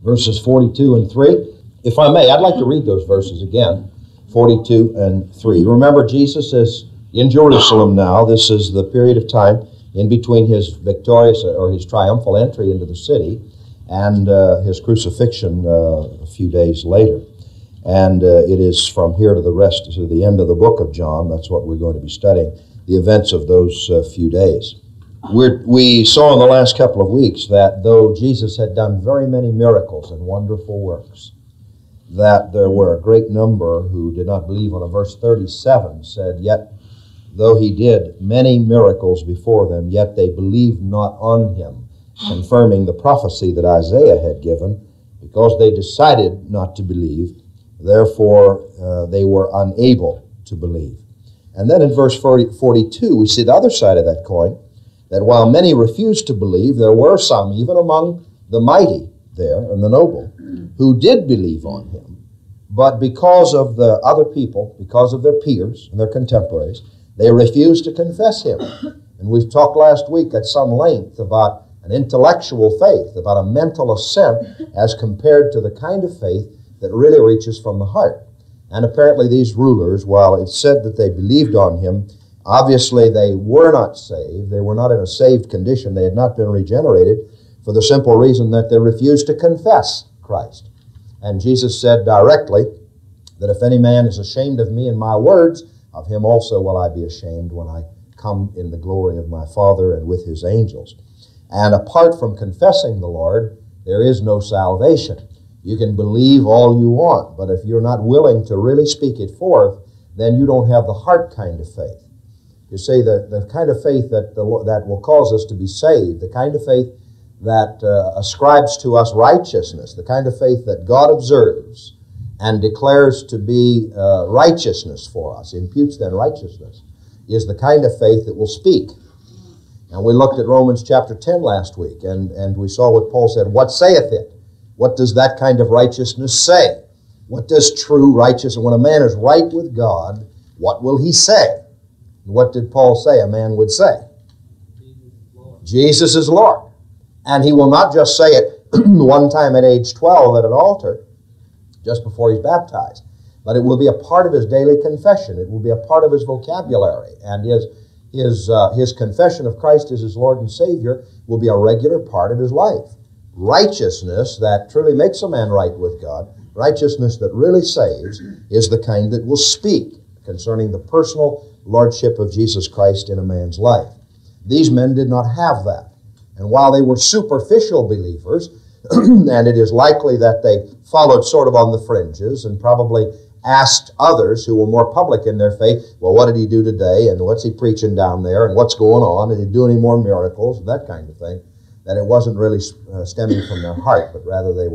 verses 42 and 3. If I may, I'd like to read those verses again, 42 and 3. Remember, Jesus is in Jerusalem now. This is the period of time in between his victorious or his triumphal entry into the city and his crucifixion a few days later. And it is from here to the end of the book of John. That's what we're going to be studying, the events of those few days. We saw in the last couple of weeks that though Jesus had done very many miracles and wonderful works, that there were a great number who did not believe. On verse 37 said, yet though he did many miracles before them, yet they believed not on him, confirming the prophecy that Isaiah had given, because they decided not to believe, therefore they were unable to believe. And then in verse 42, we see the other side of that coin, that while many refused to believe, there were some, even among the mighty there and the noble, who did believe on him. But because of the other people, because of their peers and their contemporaries, they refused to confess him. And we've talked last week at some length about an intellectual faith, about a mental assent as compared to the kind of faith that really reaches from the heart. And apparently these rulers, while it said that they believed on him, obviously they were not saved. They were not in a saved condition. They had not been regenerated for the simple reason that they refused to confess Christ. And Jesus said directly that if any man is ashamed of me and my words, of him also will I be ashamed when I come in the glory of my Father and with his angels. And apart from confessing the Lord, there is no salvation. You can believe all you want, but if you're not willing to really speak it forth, then you don't have the heart kind of faith. You see, the kind of faith that will cause us to be saved, the kind of faith that ascribes to us righteousness, the kind of faith that God observes and declares to be righteousness for us, imputes then righteousness, is the kind of faith that will speak. And we looked at Romans chapter 10 last week, and we saw what Paul said, what saith it? What does that kind of righteousness say? What does true righteousness, when a man is right with God, what will he say? What did Paul say a man would say? Jesus is Lord. And he will not just say it one time at age 12 at an altar, just before he's baptized, but it will be a part of his daily confession. It will be a part of his vocabulary. And his confession of Christ as his Lord and Savior will be a regular part of his life. Righteousness that truly makes a man right with God, righteousness that really saves, is the kind that will speak concerning the personal lordship of Jesus Christ in a man's life. These men did not have that. And while they were superficial believers, and it is likely that they followed sort of on the fringes and probably asked others who were more public in their faith, well, what did he do today? And what's he preaching down there? And what's going on? Did he do any more miracles? That kind of thing. That it wasn't really stemming from their heart, but rather they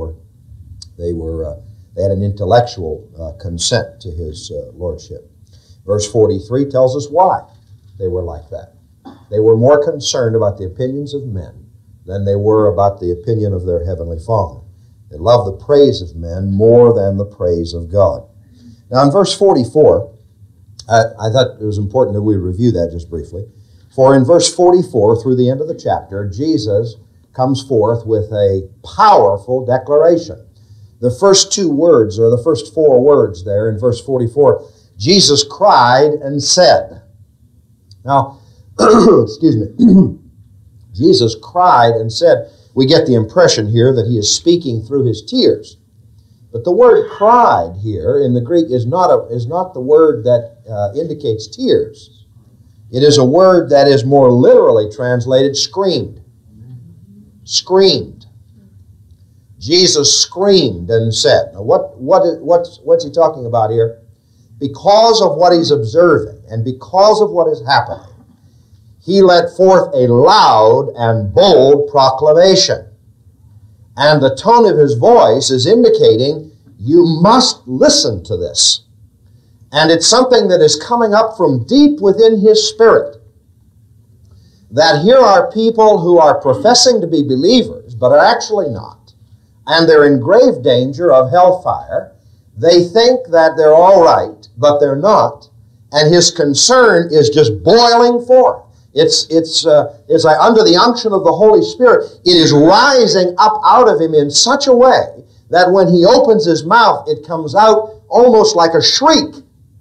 had an intellectual consent to his lordship. Verse 43 tells us why they were like that. They were more concerned about the opinions of men than they were about the opinion of their heavenly Father. They loved the praise of men more than the praise of God. Now in verse 44, I thought it was important that we review that just briefly. For in verse 44 through the end of the chapter, Jesus comes forth with a powerful declaration. The first two words, or the first four words there in verse 44, Jesus cried and said. Now, excuse me, Jesus cried and said. We get the impression here that he is speaking through his tears. But the word cried here in the Greek is not the word that indicates tears. It is a word that is more literally translated screamed. Screamed. Jesus screamed and said. Now what's he talking about here? Because of what he's observing and because of what is happening, he let forth a loud and bold proclamation. And the tone of his voice is indicating you must listen to this. And it's something that is coming up from deep within his spirit. That here are people who are professing to be believers, but are actually not. And they're in grave danger of hellfire. They think that they're all right, but they're not. And his concern is just boiling forth. It's like under the unction of the Holy Spirit, it is rising up out of him in such a way that when he opens his mouth, it comes out almost like a shriek.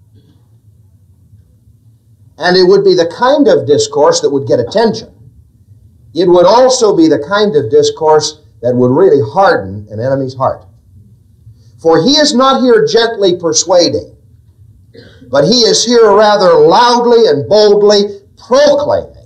And it would be the kind of discourse that would get attention. It would also be the kind of discourse that would really harden an enemy's heart. For he is not here gently persuading, but he is here rather loudly and boldly proclaiming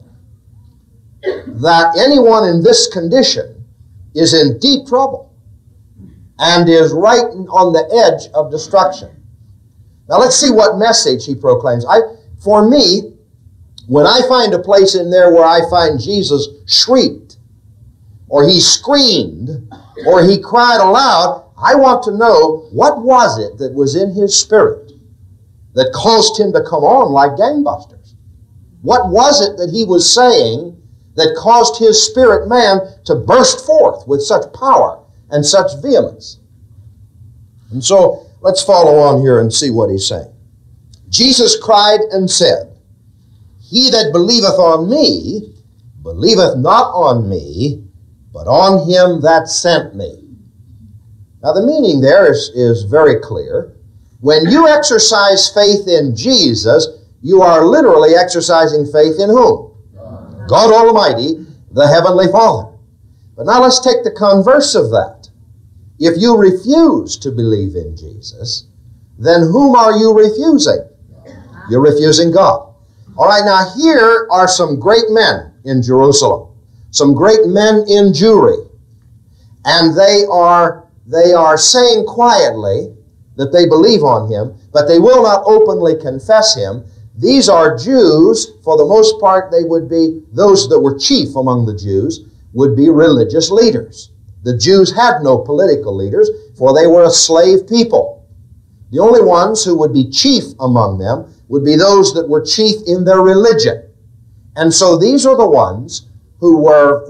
that anyone in this condition is in deep trouble and is right on the edge of destruction. Now let's see what message he proclaims. For me, when I find a place in there where I find Jesus shrieked, or he screamed, or he cried aloud, I want to know what was it that was in his spirit that caused him to come on like gangbusters. What was it that he was saying that caused his spirit man to burst forth with such power and such vehemence? And so let's follow on here and see what he's saying. Jesus cried and said, "He that believeth on me, believeth not on me, but on him that sent me." Now the meaning there is very clear. When you exercise faith in Jesus, you are literally exercising faith in whom? God Almighty, the Heavenly Father. But now let's take the converse of that. If you refuse to believe in Jesus, then whom are you refusing? You're refusing God. All right, now here are some great men in Jerusalem, some great men in Jewry, and they are saying quietly that they believe on him, but they will not openly confess him. These are Jews. For the most part, they would be, those that were chief among the Jews, would be religious leaders. The Jews had no political leaders, for they were a slave people. The only ones who would be chief among them would be those that were chief in their religion. And so these are the ones who were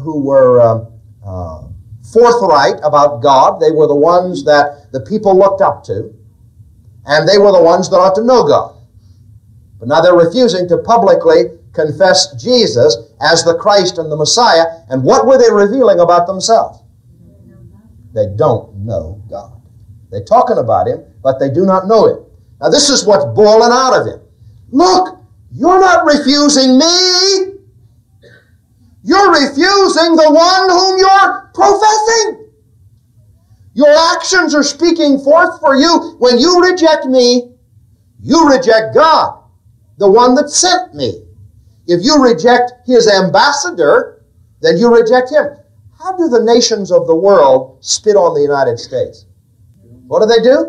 forthright about God. They were the ones that the people looked up to, and they were the ones that ought to know God. But now they're refusing to publicly confess Jesus as the Christ and the Messiah. And what were they revealing about themselves? They don't know God. They're talking about him, but they do not know him. Now this is what's boiling out of him. Look, you're not refusing me. You're refusing the one whom you're professing. Your actions are speaking forth for you. When you reject me, you reject God, the one that sent me. If you reject his ambassador, then you reject him. How do the nations of the world spit on the United States? What do?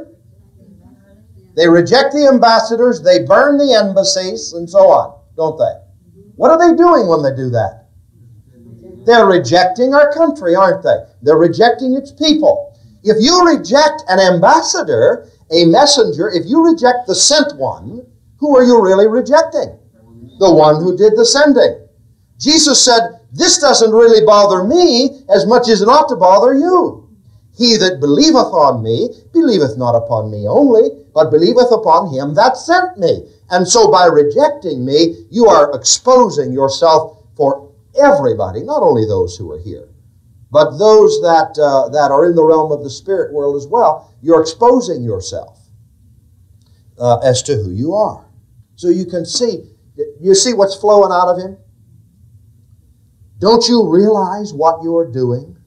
They reject the ambassadors, they burn the embassies, and so on, don't they? What are they doing when they do that? They're rejecting our country, aren't they? They're rejecting its people. If you reject an ambassador, a messenger, if you reject the sent one, who are you really rejecting? The one who did the sending. Jesus said, this doesn't really bother me as much as it ought to bother you. He that believeth on me, believeth not upon me only, but believeth upon him that sent me. And so by rejecting me, you are exposing yourself for everybody, not only those who are here, but those that are in the realm of the spirit world as well. You're exposing yourself as to who you are. So you can see, you see what's flowing out of him? Don't you realize what you're doing?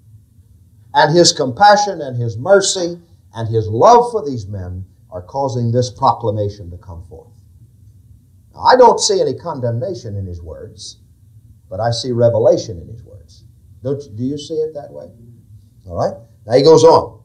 And his compassion and his mercy and his love for these men are causing this proclamation to come forth. Now, I don't see any condemnation in his words, but I see revelation in his words. Do you see it that way? All right. Now he goes on.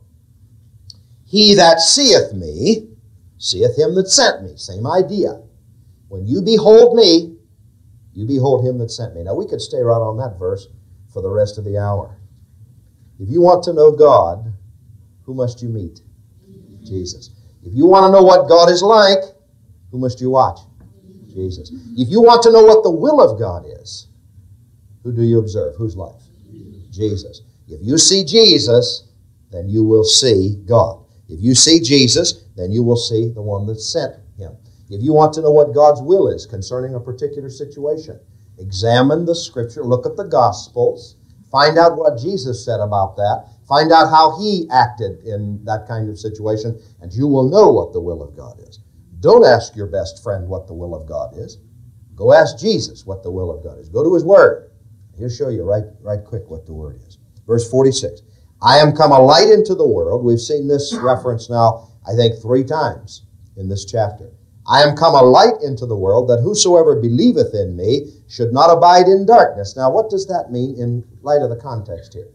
He that seeth me, seeth him that sent me. Same idea. When you behold me, you behold him that sent me. Now we could stay right on that verse for the rest of the hour. If you want to know God, who must you meet? Jesus. If you want to know what God is like, who must you watch? Jesus. If you want to know what the will of God is, who do you observe? Whose life? Jesus. If you see Jesus, then you will see God. If you see Jesus, then you will see the one that sent him. If you want to know what God's will is concerning a particular situation, Examine the Scripture. Look at the Gospels. Find out what Jesus said about that. Find out how He acted in that kind of situation, and you will know what the will of God is. Don't ask your best friend what the will of God is. Go ask Jesus what the will of God is. Go to His Word. He'll show you right quick what the Word is. Verse 46. I am come a light into the world. We've seen this reference now, I think, 3 times in this chapter. I am come a light into the world, that whosoever believeth in me should not abide in darkness. Now, what does that mean in light of the context here?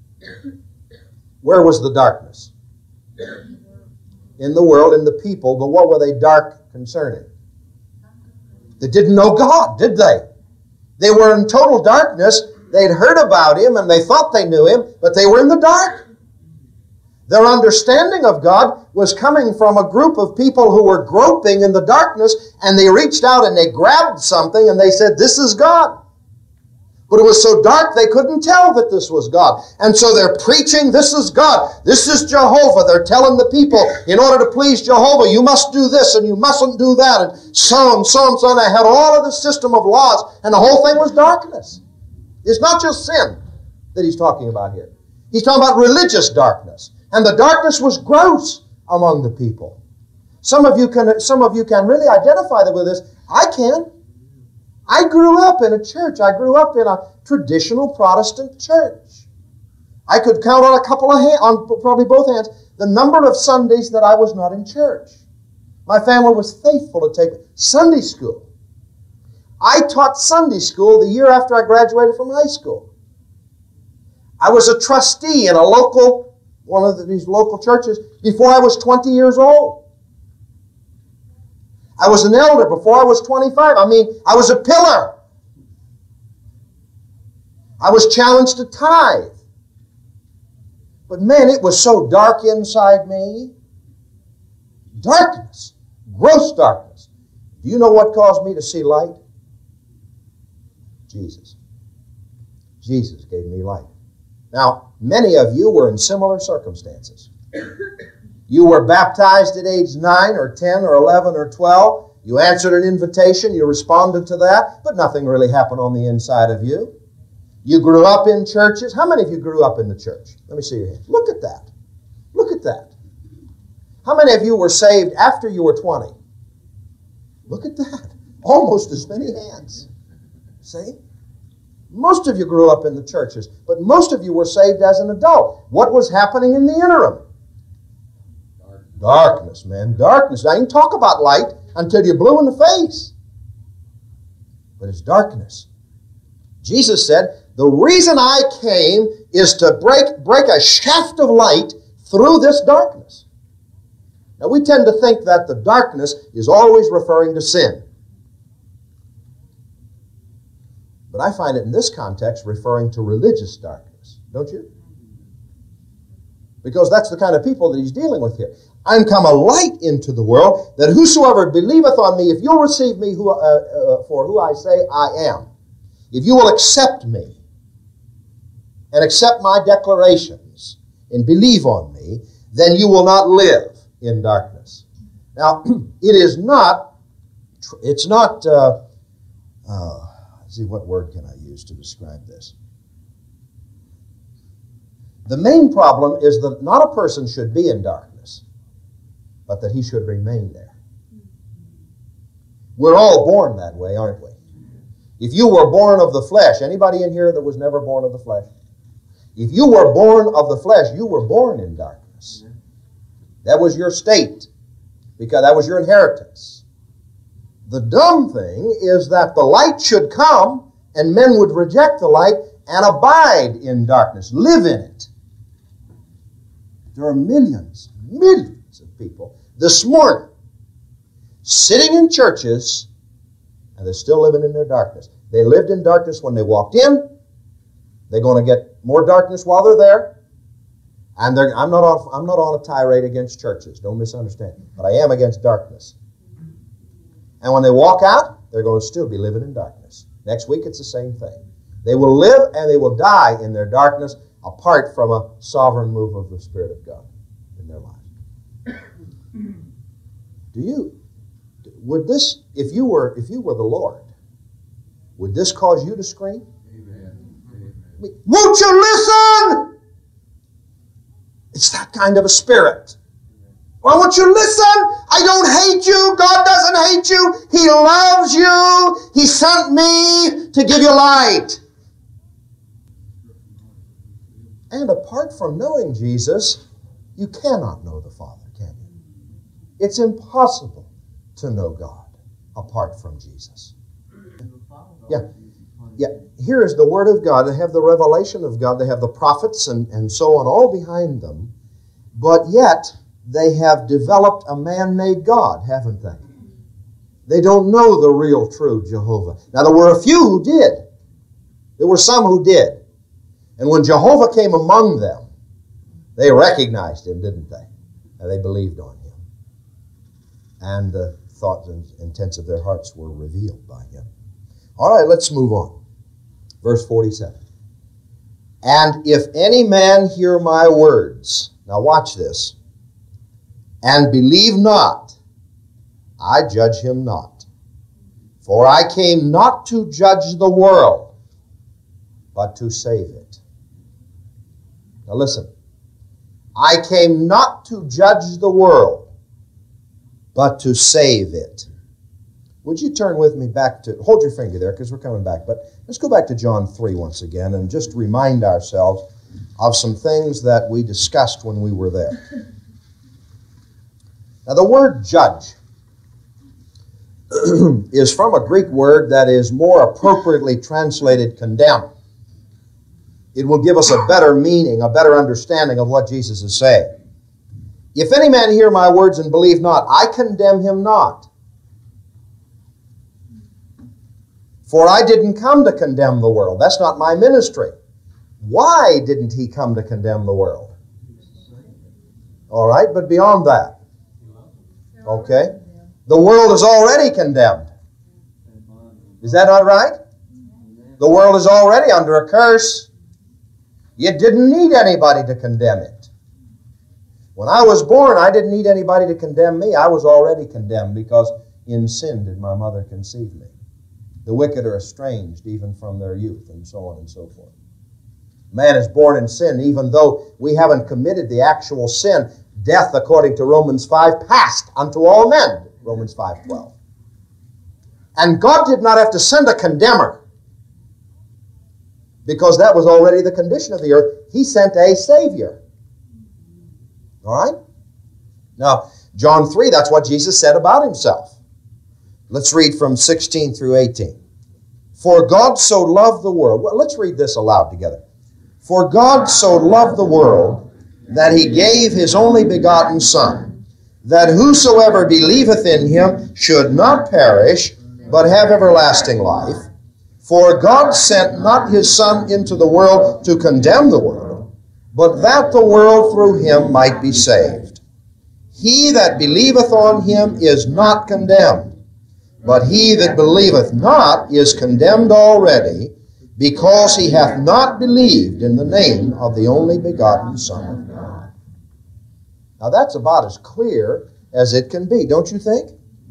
Where was the darkness? In the world, in the people, but what were they dark concerning? They didn't know God, did they? They were in total darkness. They'd heard about Him and they thought they knew Him, but they were in the dark. Their understanding of God was coming from a group of people who were groping in the darkness, and they reached out and they grabbed something and they said, this is God. But it was so dark they couldn't tell that this was God. And so they're preaching, this is God, this is Jehovah. They're telling the people, in order to please Jehovah, you must do this and you mustn't do that, and so and so and so. And they had all of the system of laws, and the whole thing was darkness. It's not just sin that he's talking about here. He's talking about religious darkness. And the darkness was gross among the people. Some of you can really identify with this. I can. I grew up in a church. I grew up in a traditional Protestant church. I could count on a couple of hands, on probably both hands, the number of Sundays that I was not in church. My family was faithful to take Sunday school. I taught Sunday school the year after I graduated from high school. I was a trustee in one of these local churches before I was 20 years old. I was an elder before I was 25. I was a pillar. I was challenged to tithe. But man, it was so dark inside me. Darkness. Gross darkness. Do you know what caused me to see light? Jesus. Jesus gave me light. Now, many of you were in similar circumstances. You were baptized at age 9 or 10 or 11 or 12. You answered an invitation. You responded to that, but nothing really happened on the inside of you. You grew up in churches. How many of you grew up in the church? Let me see your hand. Look at that. Look at that. How many of you were saved after you were 20? Look at that. Almost as many hands. See? Most of you grew up in the churches, but most of you were saved as an adult. What was happening in the interim? Darkness, man. Darkness. Now, you can talk about light until you're blue in the face. But it's darkness. Jesus said, the reason I came is to break a shaft of light through this darkness. Now, we tend to think that the darkness is always referring to sin. But I find it in this context referring to religious darkness. Don't you? Because that's the kind of people that he's dealing with here. I'm come a light into the world, that whosoever believeth on me, if you'll receive me for who I say I am, if you will accept me and accept my declarations and believe on me, then you will not live in darkness. Now, it's not, let's see, what word can I use to describe this? The main problem is that not a person should be in darkness, but that he should remain there. We're all born that way, aren't we? If you were born of the flesh, anybody in here that was never born of the flesh? If you were born of the flesh, you were born in darkness. That was your state, because that was your inheritance. The dumb thing is that the light should come, and men would reject the light and abide in darkness, live in it. There are millions of people this morning sitting in churches, and they're still living in their darkness. They lived in darkness when they walked in. They're going to get more darkness while they're there. And I'm not on a tirade against churches. Don't misunderstand. But I am against darkness. And when they walk out, they're going to still be living in darkness. Next week, it's the same thing. They will live and they will die in their darkness apart from a sovereign move of the Spirit of God in their lives. Would this, if you were the Lord, would this cause you to scream? Won't you listen? It's that kind of a spirit. Why won't you listen? I don't hate you. God doesn't hate you. He loves you. He sent me to give you light. And apart from knowing Jesus, you cannot know the Father, can you? It's impossible to know God apart from Jesus. Yeah. Here is the Word of God. They have the revelation of God. They have the prophets and so on all behind them. But yet, they have developed a man-made God, haven't they? They don't know the real, true Jehovah. Now, there were a few who did. There were some who did. And when Jehovah came among them, they recognized Him, didn't they? And they believed on Him. And the thoughts and intents of their hearts were revealed by Him. All right, let's move on. Verse 47. And if any man hear my words, now watch this, and believe not, I judge him not. For I came not to judge the world, but to save it. Now listen. I came not to judge the world, but to save it. Would you turn with me back to, hold your finger there because we're coming back, but let's go back to John 3 once again and just remind ourselves of some things that we discussed when we were there. Now the word judge is from a Greek word that is more appropriately translated condemn. It will give us a better meaning, a better understanding of what Jesus is saying. If any man hear my words and believe not, I condemn him not. For I didn't come to condemn the world. That's not my ministry. Why didn't he come to condemn the world? All right, but beyond that. Okay? The world is already condemned. Is that not right? The world is already under a curse. You didn't need anybody to condemn it. When I was born, I didn't need anybody to condemn me. I was already condemned because in sin did my mother conceive me. The wicked are estranged even from their youth, and so on and so forth. Man is born in sin, even though we haven't committed the actual sin. Death, according to Romans 5, passed unto all men, Romans 5:12. And God did not have to send a condemner, because that was already the condition of the earth. He sent a Savior. All right? Now, John 3, that's what Jesus said about Himself. Let's read from 16 through 18. For God so loved the world. Well, let's read this aloud together. For God so loved the world that He gave His only begotten Son, that whosoever believeth in Him should not perish, but have everlasting life. For God sent not His Son into the world to condemn the world, but that the world through Him might be saved. He that believeth on Him is not condemned, but he that believeth not is condemned already, because he hath not believed in the name of the only begotten Son of God. Now that's about as clear as it can be, don't you think?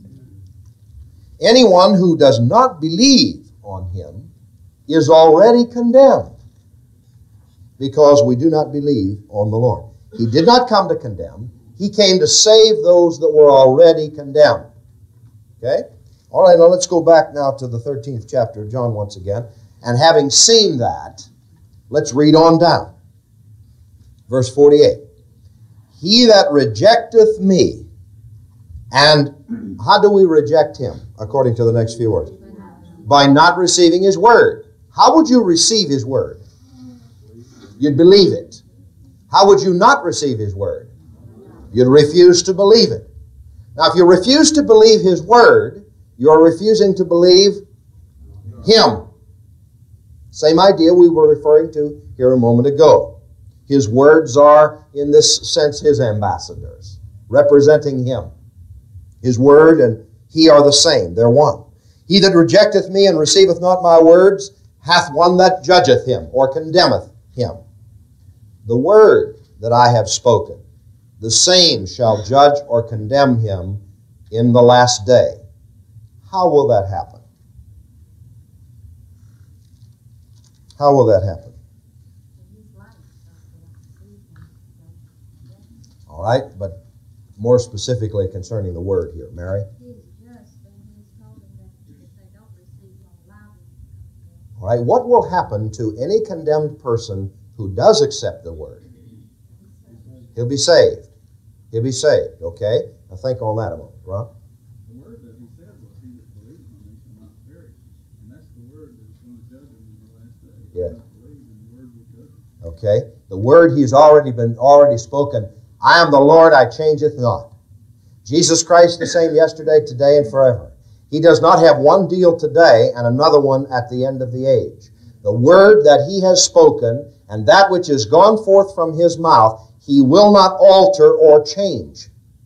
Anyone who does not believe on Him is already condemned, because we do not believe on the Lord. He did not come to condemn. He came to save those that were already condemned. Okay? All right, now let's go back now to the 13th chapter of John once again. And having seen that, let's read on down. Verse 48. He that rejecteth me, and how do we reject Him, according to the next few words? By not receiving His word. How would you receive His word? You'd believe it. How would you not receive His word? You'd refuse to believe it. Now, if you refuse to believe His word, you're refusing to believe Him. Same idea we were referring to here a moment ago. His words are, in this sense, His ambassadors, representing Him. His word and He are the same. They're one. He that rejecteth me and receiveth not my words hath one that judgeth him, or condemneth him. The word that I have spoken, the same shall judge or condemn him in the last day. How will that happen? How will that happen? All right, but more specifically concerning the word here, Mary. All right, what will happen to any condemned person who does accept the word? He'll be saved. He'll be saved, okay? Now think on that a moment, right? The word that he said was, he that believes on me shall not perish. And that's the word that's going to judge him in the last day. Yeah. The word will judge him. Okay? The word he's already spoken, I am the Lord, I changeth not. Jesus Christ the same yesterday, today, and forever. He does not have one deal today and another one at the end of the age. The word that he has spoken and that which is gone forth from his mouth, he will not alter or change.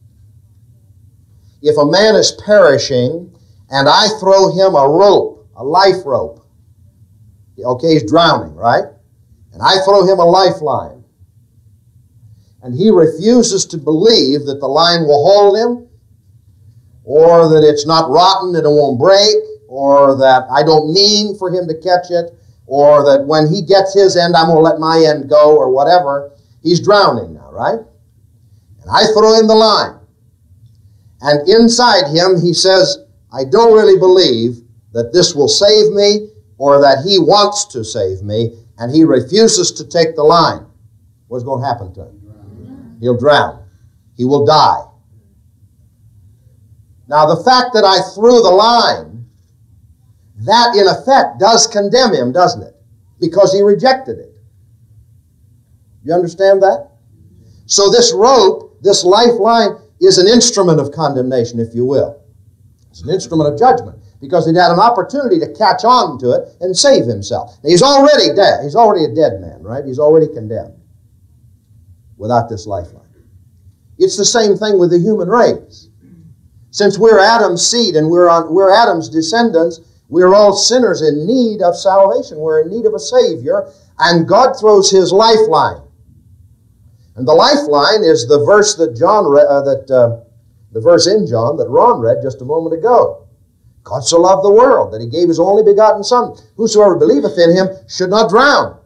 If a man is perishing and I throw him a rope, a life rope, okay, he's drowning, right? And I throw him a lifeline, and he refuses to believe that the line will hold him, or that it's not rotten and it won't break, or that I don't mean for him to catch it, or that when he gets his end, I'm going to let my end go, or whatever. He's drowning now, right? And I throw him the line. And inside him, he says, I don't really believe that this will save me, or that he wants to save me, and he refuses to take the line. What's going to happen to him? He'll drown. He will die. Now, the fact that I threw the line, that in effect does condemn him, doesn't it? Because he rejected it. You understand that? So this rope, this lifeline, is an instrument of condemnation, if you will. It's an instrument of judgment, because he'd had an opportunity to catch on to it and save himself. Now, he's already dead. He's already a dead man, right? He's already condemned without this lifeline. It's the same thing with the human race. Since we're Adam's seed and we're Adam's descendants, we're all sinners in need of salvation. We're in need of a Savior, and God throws His lifeline. And the lifeline is the verse that the verse in John that Ron read just a moment ago. God so loved the world that He gave His only begotten Son. Whosoever believeth in Him should not drown.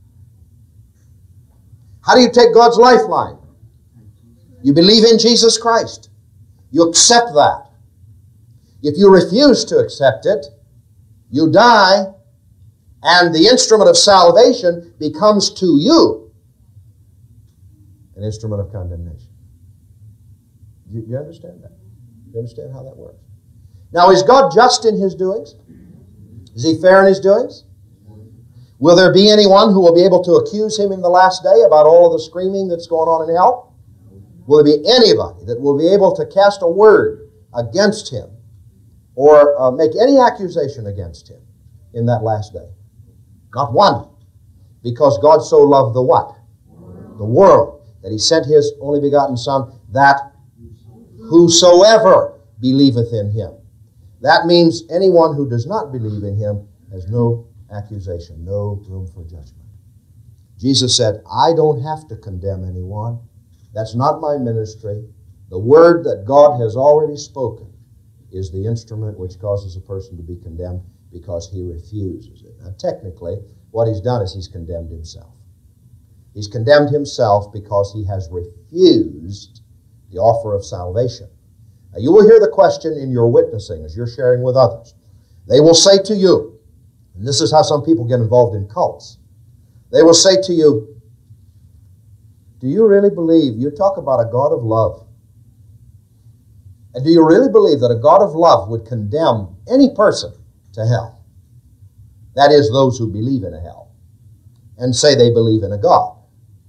How do you take God's lifeline? You believe in Jesus Christ. You accept that. If you refuse to accept it, you die, and the instrument of salvation becomes to you an instrument of condemnation. You understand that? You understand how that works? Now, is God just in His doings? Is He fair in His doings? Will there be anyone who will be able to accuse Him in the last day about all of the screaming that's going on in hell? Will there be anybody that will be able to cast a word against Him or make any accusation against Him in that last day? Not one. Because God so loved the what? The world, that He sent His only begotten Son, that whosoever believeth in Him. That means anyone who does not believe in Him has no accusation, no room for judgment. Jesus said, I don't have to condemn anyone. That's not my ministry. The word that God has already spoken is the instrument which causes a person to be condemned because he refuses it. Now, technically, what he's done is he's condemned himself. He's condemned himself because he has refused the offer of salvation. Now, you will hear the question in your witnessing as you're sharing with others. They will say to you, and this is how some people get involved in cults, they will say to you, do you really believe, you talk about a God of love, and do you really believe that a God of love would condemn any person to hell? That is, those who believe in a hell, and say they believe in a God.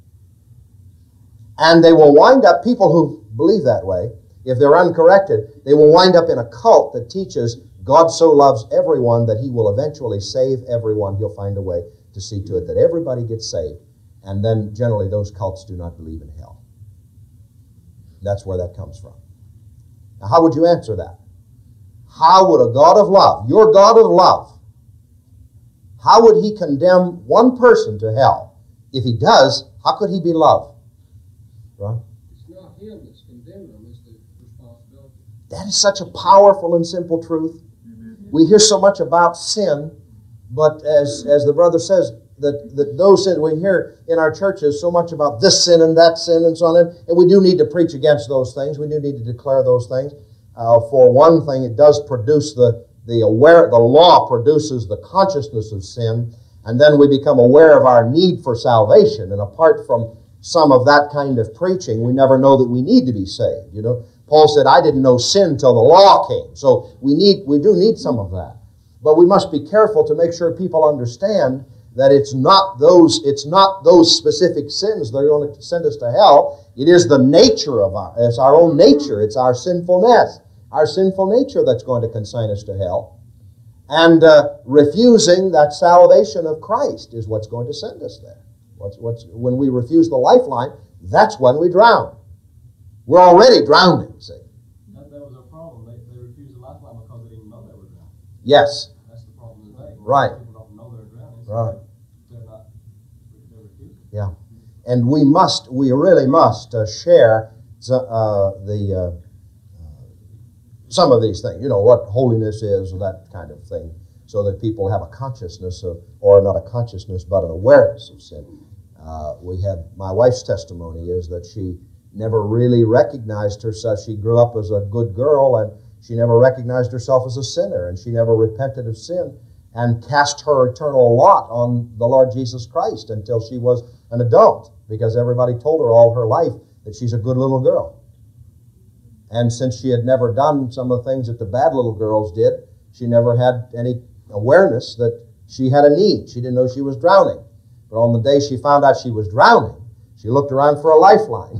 And they will wind up, people who believe that way, if they're uncorrected, they will wind up in a cult that teaches God so loves everyone that He will eventually save everyone. He'll find a way to see to it that everybody gets saved. And then generally those cults do not believe in hell. That's where that comes from. Now, how would you answer that? How would a God of love, your God of love, how would He condemn one person to hell? If He does, how could He be love? Right? It's not Him that's condemning them, it's the responsibility. That is such a powerful and simple truth. We hear so much about sin, but as the brother says, that those sins, we hear in our churches so much about this sin and that sin and so on, and we do need to preach against those things. We do need to declare those things. For one thing, it does produce the law produces the consciousness of sin, and then we become aware of our need for salvation. And apart from some of that kind of preaching, we never know that we need to be saved. You know, Paul said, "I didn't know sin till the law came." So we do need some of that, but we must be careful to make sure people understand that it's not those specific sins that are going to send us to hell. It is the nature of it's our own nature. It's our sinfulness, our sinful nature that's going to consign us to hell. And refusing that salvation of Christ is what's going to send us there. When we refuse the lifeline, that's when we drown. We're already drowning, see. That was a problem. They refused the lifeline because they didn't know they were drowning. Yes. That's the problem today. Right. People don't know they're drowning. So Right. They're refusing. Yeah. And we really must share some of these things, you know, what holiness is, or that kind of thing, so that people have a consciousness of, or not a consciousness, but an awareness of sin. My wife's testimony is that she never really recognized herself. She grew up as a good girl, and she never recognized herself as a sinner, and she never repented of sin and cast her eternal lot on the Lord Jesus Christ until she was an adult, because everybody told her all her life that she's a good little girl. And since she had never done some of the things that the bad little girls did, she never had any awareness that she had a need. She didn't know she was drowning. But on the day she found out she was drowning, she looked around for a lifeline.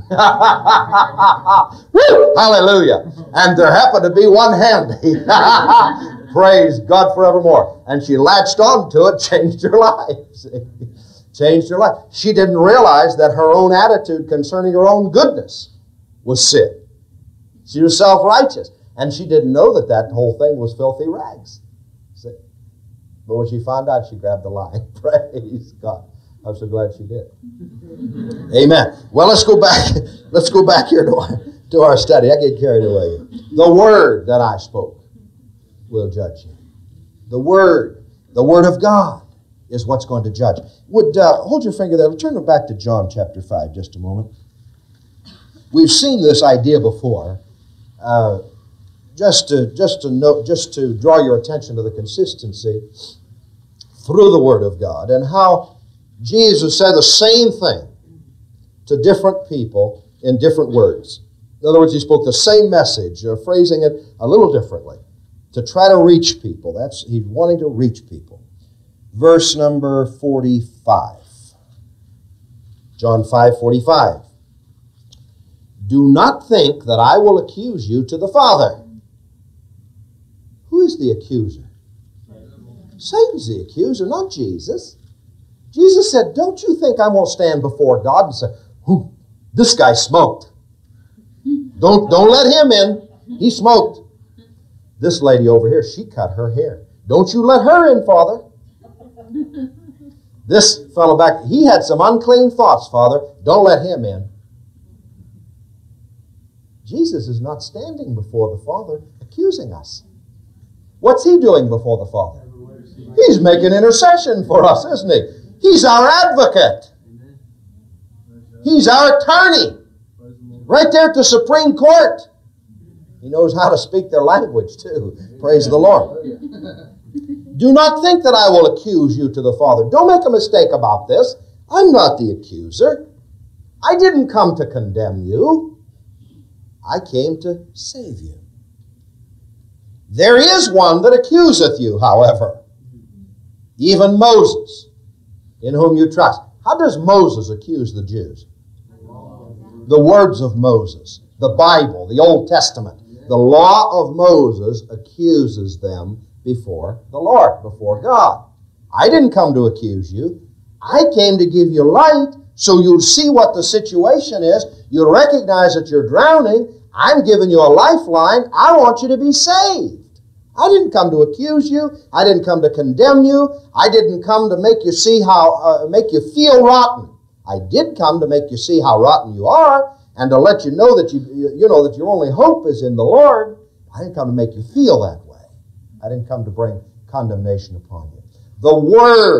Woo! Hallelujah. And there happened to be one handy. Praise God forevermore. And she latched on to it, changed her life. Changed her life. She didn't realize that her own attitude concerning her own goodness was sin. She was self-righteous. And she didn't know that that whole thing was filthy rags. See? But when she found out, she grabbed the line. Praise God. I'm so glad she did. Amen. Well, let's go back. Let's go back here to our study. I get carried away. The word that I spoke will judge you. The word of God is what's going to judge. Hold your finger there. Turn it back to John chapter 5 just a moment. We've seen this idea before. Just to draw your attention to the consistency through the Word of God, and how Jesus said the same thing to different people in different words. In other words, he spoke the same message, phrasing it a little differently to try to reach people. He's wanting to reach people. Verse number 45. John 5:45. Do not think that I will accuse you to the Father. Who is the accuser? Satan's the accuser, not Jesus. Jesus said, don't you think I'm going to stand before God and say, this guy smoked. Don't let him in. He smoked. This lady over here, she cut her hair. Don't you let her in, Father. This fellow back, he had some unclean thoughts, Father. Don't let him in. Jesus is not standing before the Father accusing us. What's he doing before the Father? He's making intercession for us, isn't he? He's our advocate. He's our attorney. Right there at the Supreme Court. He knows how to speak their language, too. Praise the Lord. Do not think that I will accuse you to the Father. Don't make a mistake about this. I'm not the accuser. I didn't come to condemn you. I came to save you. There is one that accuseth you, however, even Moses, in whom you trust. How does Moses accuse the Jews? The words of Moses, the Bible, the Old Testament. The law of Moses accuses them before the Lord, before God. I didn't come to accuse you. I came to give you light so you'll see what the situation is. You'll recognize that you're drowning. I'm giving you a lifeline. I want you to be saved. I didn't come to accuse you. I didn't come to condemn you. I didn't come to make you see make you feel rotten. I did come to make you see how rotten you are and to let you know that you know that your only hope is in the Lord. I didn't come to make you feel that way. I didn't come to bring condemnation upon you. The Word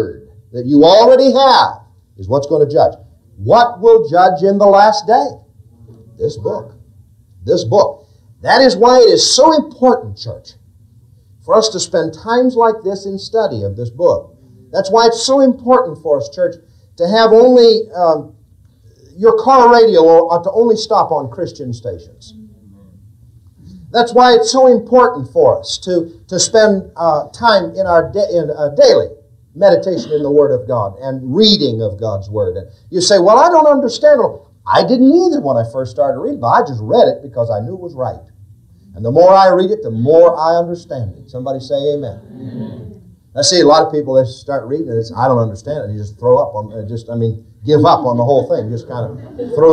that you already have is what's going to judge. What will judge in the last day? This book. This book. That is why it is so important, church, for us to spend times like this in study of this book. That's why it's so important for us, church, to have only your car radio ought to only stop on Christian stations. That's why it's so important for us to spend time in our daily meditation in the Word of God and reading of God's Word. And you say, well, I don't understand it. I didn't either when I first started reading, but I just read it because I knew it was right. And the more I read it, the more I understand it. Somebody say amen. Amen. I see a lot of people, they start reading it, I don't understand it, and you just throw up on, give up on the whole thing. Just kind of throw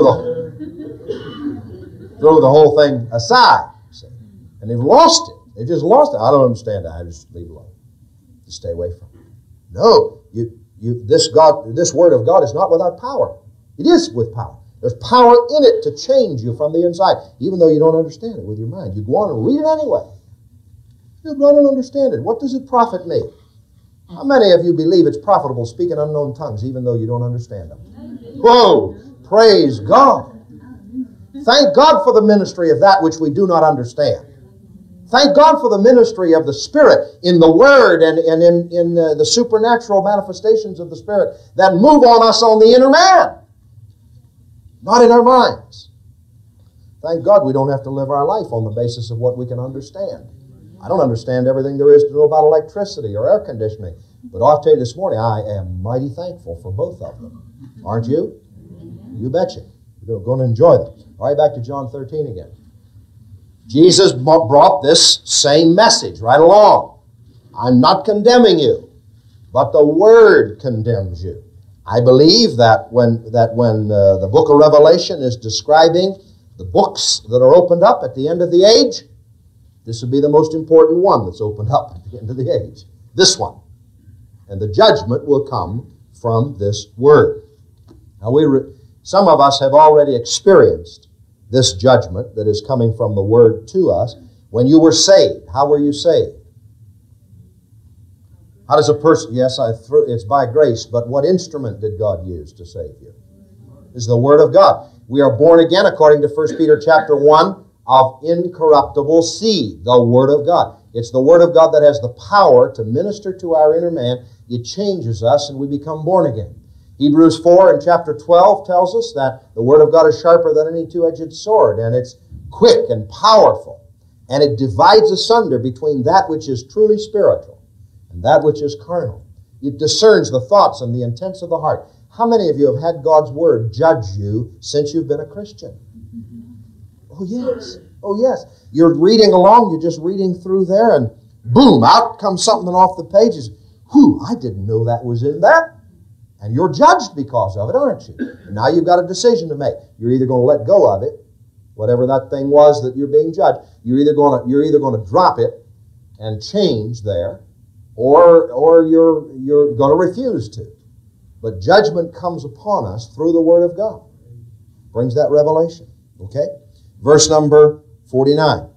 the whole thing aside. See? And they've lost it. They just lost it. I don't understand it. I just leave it alone. Just stay away from it. No, this Word of God is not without power. It is with power. There's power in it to change you from the inside, even though you don't understand it with your mind. You go on and read it anyway. You don't understand it. What does it profit me? How many of you believe it's profitable speaking unknown tongues, even though you don't understand them? Whoa! Praise God! Thank God for the ministry of that which we do not understand. Thank God for the ministry of the Spirit in the Word and in the supernatural manifestations of the Spirit that move on us on the inner man, not in our minds. Thank God we don't have to live our life on the basis of what we can understand. I don't understand everything there is to know about electricity or air conditioning, but I'll tell you this morning, I am mighty thankful for both of them. Aren't you? You betcha. You're going to enjoy them. All right, back to John 13 again. Jesus brought this same message right along. I'm not condemning you, but the Word condemns you. I believe that when the book of Revelation is describing the books that are opened up at the end of the age, this would be the most important one that's opened up at the end of the age. This one. And the judgment will come from this Word. Now, some of us have already experienced this judgment that is coming from the Word to us. When you were saved, how were you saved? How does a person, yes, it's by grace, but what instrument did God use to save you? It's the Word of God. We are born again, according to 1 Peter chapter 1, of incorruptible seed, the Word of God. It's the Word of God that has the power to minister to our inner man. It changes us and we become born again. Hebrews 4 in chapter 12 tells us that the Word of God is sharper than any two-edged sword, and it's quick and powerful, and it divides asunder between that which is truly spiritual and that which is carnal. It discerns the thoughts and the intents of the heart. How many of you have had God's Word judge you since you've been a Christian? Oh, yes. Oh, yes. You're reading along, you're just reading through there, and boom, out comes something off the pages. Whew, I didn't know that was in that. And you're judged because of it, aren't you? And now you've got a decision to make. You're either going to let go of it, whatever that thing was that you're being judged. You're either going to drop it and change there, or you're going to refuse to. But judgment comes upon us through the Word of God. Brings that revelation. Okay? Verse number 49.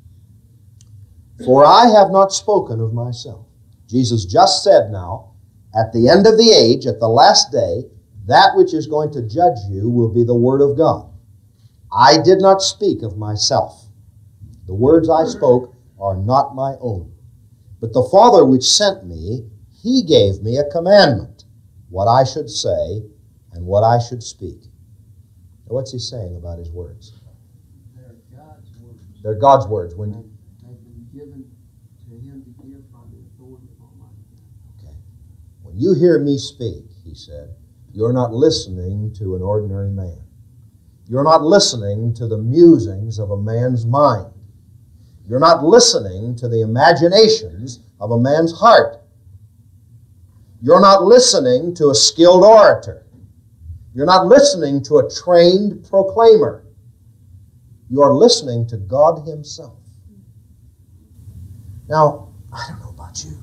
For I have not spoken of myself. Jesus just said now, at the end of the age, at the last day, that which is going to judge you will be the Word of God. I did not speak of myself. The words I spoke are not my own. But the Father which sent me, He gave me a commandment, what I should say and what I should speak. Now, what's He saying about His words? They're God's words. They're God's words. They've been given to Him to give by the authority of Almighty God. Okay. When you hear me speak, He said, you're not listening to an ordinary man. You're not listening to the musings of a man's mind. You're not listening to the imaginations of a man's heart. You're not listening to a skilled orator. You're not listening to a trained proclaimer. You are listening to God Himself. Now, I don't know about you,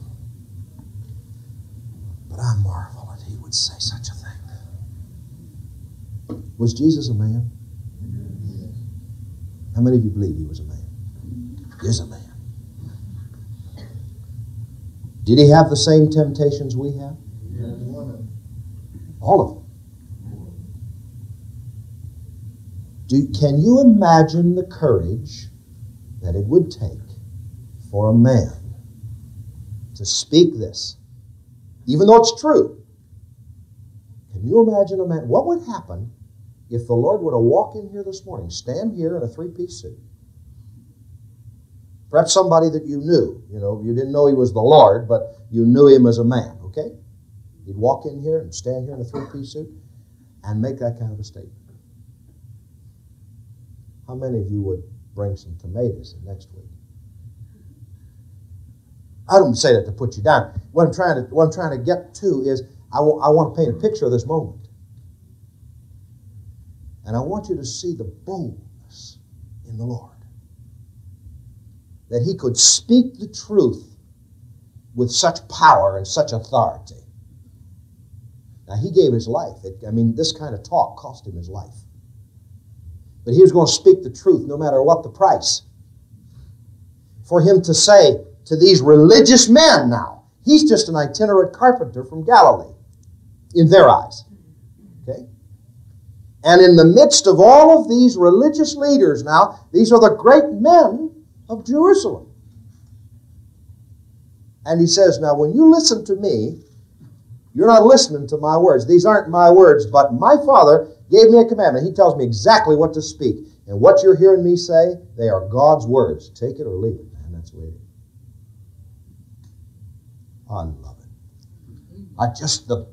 but I marvel that He would say such a thing. Was Jesus a man? How many of you believe He was a man? He is a man. Did He have the same temptations we have? All of them. Can you imagine the courage that it would take for a man to speak this, even though it's true? Can you imagine a man? What would happen if the Lord were to walk in here this morning, stand here in a three-piece suit? Perhaps somebody that you knew. You didn't know he was the Lord, but you knew him as a man, okay? He'd walk in here and stand here in a three-piece suit and make that kind of a statement. How many of you would bring some tomatoes in next week? I don't say that to put you down. What I'm trying to get to is I want to paint a picture of this moment. And I want you to see the boldness in the Lord. That he could speak the truth with such power and such authority. Now, he gave his life. This kind of talk cost him his life. But he was going to speak the truth no matter what the price. For him to say to these religious men now, he's just an itinerant carpenter from Galilee, in their eyes. Okay? And in the midst of all of these religious leaders now, these are the great men of Jerusalem. And he says, now when you listen to me, you're not listening to my words. These aren't my words, but my Father gave me a commandment. He tells me exactly what to speak. And what you're hearing me say, they are God's words. Take it or leave it, man. That's the way it is. I love it. Just the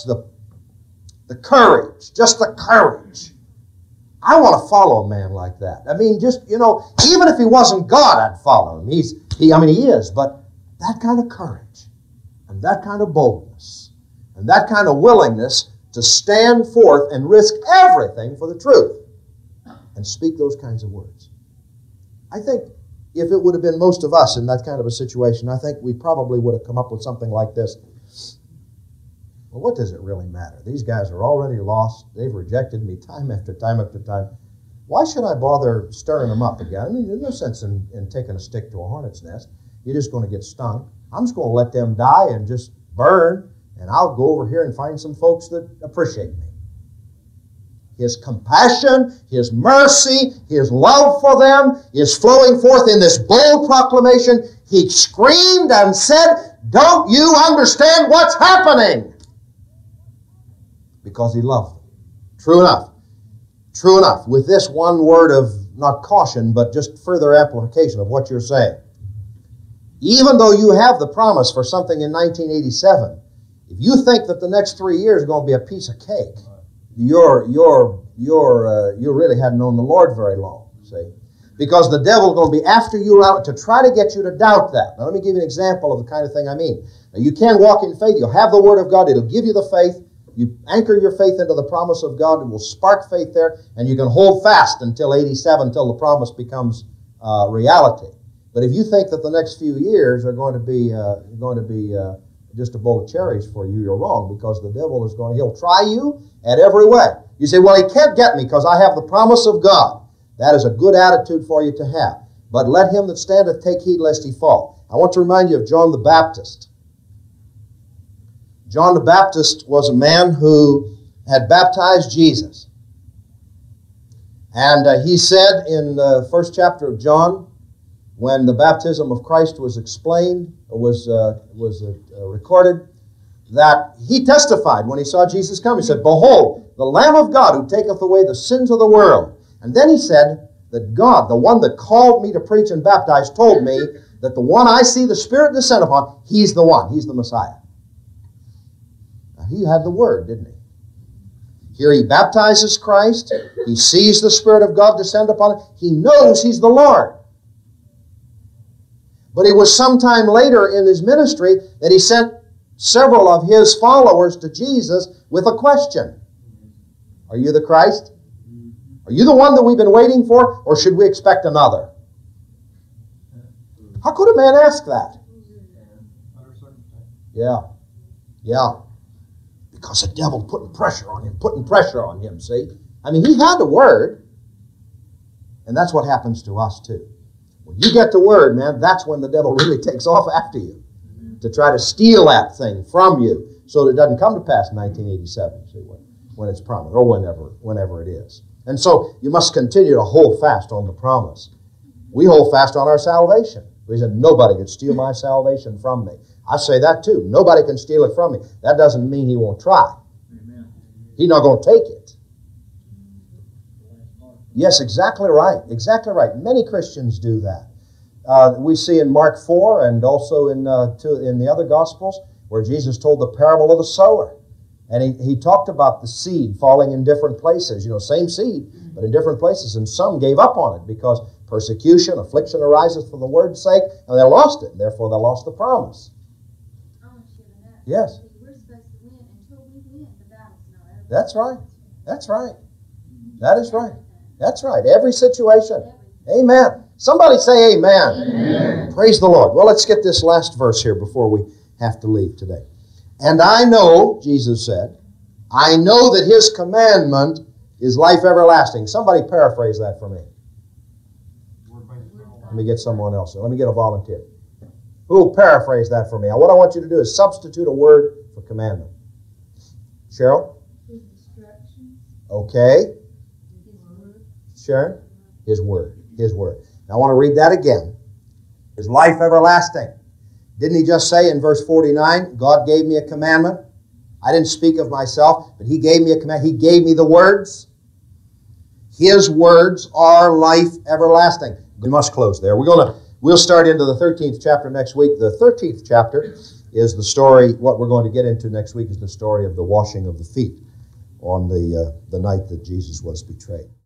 courage. Just the courage. I want to follow a man like that. Even if he wasn't God, I'd follow him. He is, but that kind of courage and that kind of boldness and that kind of willingness to stand forth and risk everything for the truth and speak those kinds of words. I think if it would have been most of us in that kind of a situation, I think we probably would have come up with something like this. Well, what does it really matter? These guys are already lost. They've rejected me time after time after time. Why should I bother stirring them up again? There's no sense in taking a stick to a hornet's nest. You're just going to get stung. I'm just going to let them die and just burn, and I'll go over here and find some folks that appreciate me. His compassion, His mercy, His love for them is flowing forth in this bold proclamation. He screamed and said, "Don't you understand what's happening?" Because He loved them. True enough. True enough. With this one word of, not caution, but just further amplification of what you're saying. Even though you have the promise for something in 1987, if you think that the next 3 years are going to be a piece of cake, you really hadn't known the Lord very long, see? Because the devil's going to be after you out to try to get you to doubt that. Now let me give you an example of the kind of thing I mean. Now, you can walk in faith. You'll have the Word of God. It'll give you the faith. You anchor your faith into the promise of God. It will spark faith there, and you can hold fast until 87, until the promise becomes reality. But if you think that the next few years are going to be just a bowl of cherries for you, you're wrong, because the devil he'll try you at every way. You say, well, he can't get me because I have the promise of God. That is a good attitude for you to have. But let him that standeth take heed lest he fall. I want to remind you of John the Baptist. John the Baptist was a man who had baptized Jesus. And he said in the first chapter of John, when the baptism of Christ was explained, was recorded, that he testified when he saw Jesus come. He said, "Behold, the Lamb of God who taketh away the sins of the world." And then he said that God, the one that called me to preach and baptize, told me that the one I see the Spirit descend upon, he's the one. He's the Messiah. Now, he had the Word, didn't he? Here he baptizes Christ. He sees the Spirit of God descend upon him. He knows he's the Lord. But it was sometime later in his ministry that he sent several of his followers to Jesus with a question. Are you the Christ? Are you the one that we've been waiting for, or should we expect another? How could a man ask that? Yeah. Because the devil putting pressure on him, see? I mean, he had the Word. And that's what happens to us too. When you get the Word, man, that's when the devil really takes off after you to try to steal that thing from you so that it doesn't come to pass in 1987, see, when it's promised, or whenever it is. And so you must continue to hold fast on the promise. We hold fast on our salvation. We said, nobody can steal my salvation from me. I say that too. Nobody can steal it from me. That doesn't mean he won't try. Amen. He's not going to take it. Yes, exactly right. Exactly right. Many Christians do that. We see in Mark 4 and also in the other Gospels where Jesus told the parable of the sower. And he talked about the seed falling in different places. You know, same seed, but in different places. And some gave up on it because persecution, affliction arises for the word's sake, and they lost it. Therefore, they lost the promise. Yes. We're supposed to win until we win. The battle's not over. That's right. That's right. That is right. That's right. Every situation. Amen. Somebody say amen. Amen. Praise the Lord. Well, let's get this last verse here before we have to leave today. And I know, Jesus said, I know that his commandment is life everlasting. Somebody paraphrase that for me. Let me get someone else. Let me get a volunteer. Who will paraphrase that for me? What I want you to do is substitute a word for commandment. Cheryl? His instructions. Okay. His word. Sharon? His word. His word. Now I want to read that again. His life everlasting. Didn't he just say in verse 49, God gave me a commandment? I didn't speak of myself, but he gave me a command. He gave me the words. His words are life everlasting. We must close there. We'll start into the 13th chapter next week. The 13th chapter is the story, what we're going to get into next week is the story of the washing of the feet on the night that Jesus was betrayed.